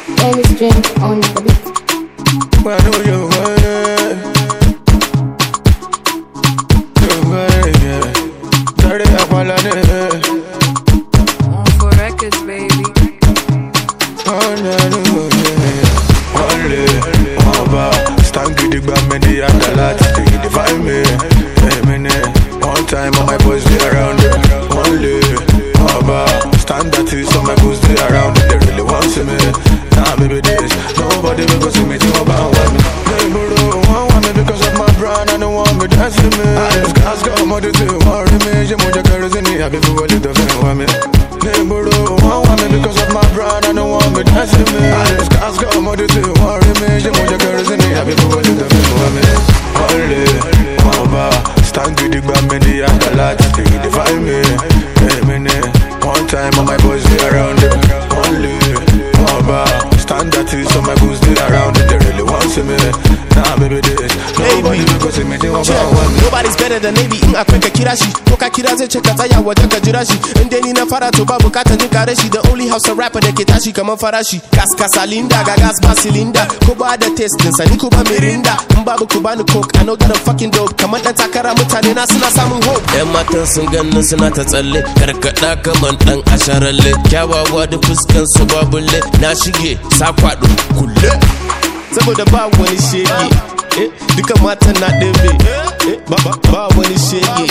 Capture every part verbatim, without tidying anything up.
Very strange on the beat. I know you way. You way, yeah. Dirty up all on it. On for records, baby. Oh, no, no, yeah. Only, Oba. Stand good, the bad men, they have the lot. They define me. Hey, minute. One time, all my boys, they around it. Only, Oba. Stand that is, all my boys, they around it. They really want to me. Nah, baby, this. Nobody will go see me, think about what me. They don't want me because of my brand. I don't want me dancing me. I just got got more to do, worry me. You moja kerosene, I be for a little bit of me. They don't want me because of my brand. I don't want me dancing me. I just got got more to do, worry me. You moja kerosene, I be for a little bit of me. Only, Oba. Stand with the bad men, they have the lot. They define me. Hey, minute. One time, all my boys, they around it. Only, Oba. Stand that is, all my boys, they around it. They really want to me. Nah, baby, this. Nobody will go see me, they want to me. Nobody's better than Navy in Africa Kirashi. Koka Kiraze cheka taya wajaka jirashi. Ndeni na fara to babu kata nikareshi. The only house a rapper that kitashi kama farashi. Kaska salinda, gagas basilinda. Kuba the taste, sani kuba mirinda. Mbabu kubanu coke, I know that I'm fucking dope. Kaman da takara mutane na suna samun hope. Yan matan sun ganin suna ta tsalle, karkada kaman dan asharalle. Kyawawa da fuskan su babulle, na shige sa kwado kulle. Saboda ba wani shege, eh, duka matan na ɗebe, eh, ba, ba, ba wani shege,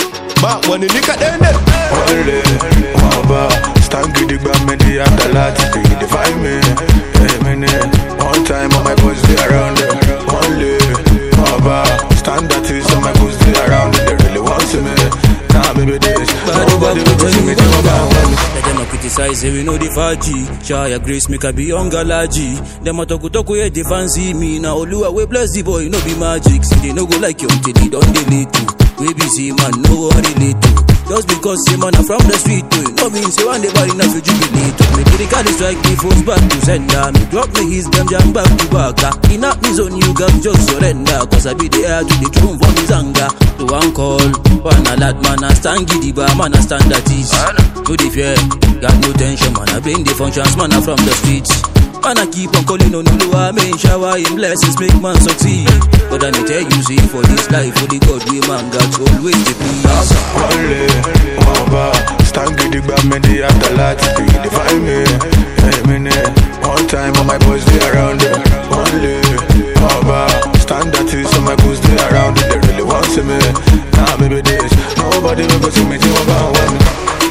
ba wani ni kaɗai ne. Only, Oba. Stand good, the bad men, they have the lot. They define me. Hey, minute. One time, all my boys, they around it. Only, Oba. Stand that is, all my boys, they around it. They really want to me. Nah, baby, this. Nobody will go see me, think about me. Let them a criticize, say we know the faji. Shaya Grace make a be young galaji. Them a talk talk we the fancy me. Now Oluwa we bless the boy, no be magic. See they no go like you until they don't delete you. We be see man, no one relate to. Just because say man are from the street to it, no mean say one day body not for jubilate. Me did the card strike the force back to sender. Me drop me his them jam back to back. In up me zone you guys just surrender. Cause I be the air to the throne for me zanga. To one call, one a lad man a stand giddy bar, man a stand that is. To the fear, got no tension man a bring the functions man a from the streets. Man I keep on calling on Oluwa, main shower in blessings make man succeed. But I me tell you see for this life, for the God we man got always the peace. Only, Oba. Stand good, the bad men, they have the lot. They define me. Hey, minute. One time, all my boys, they around it. Only, Oba. Stand that is, all my boys, they around it. They really want to me. Nah, baby, this. Nobody will go see me, think about me.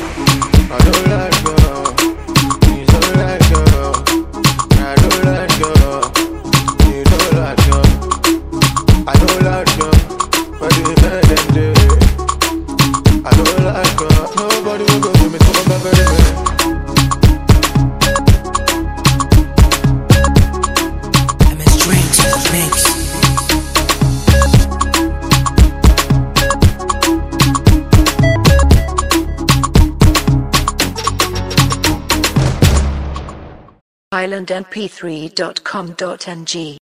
I don't like girl. You don't like girl. I don't like girl. You don't like girl. I don't like girl. But you made them do. I don't like girl. Nobody will go with me, so I'm very man. M S Drinks Mix. island m p three dot com dot n g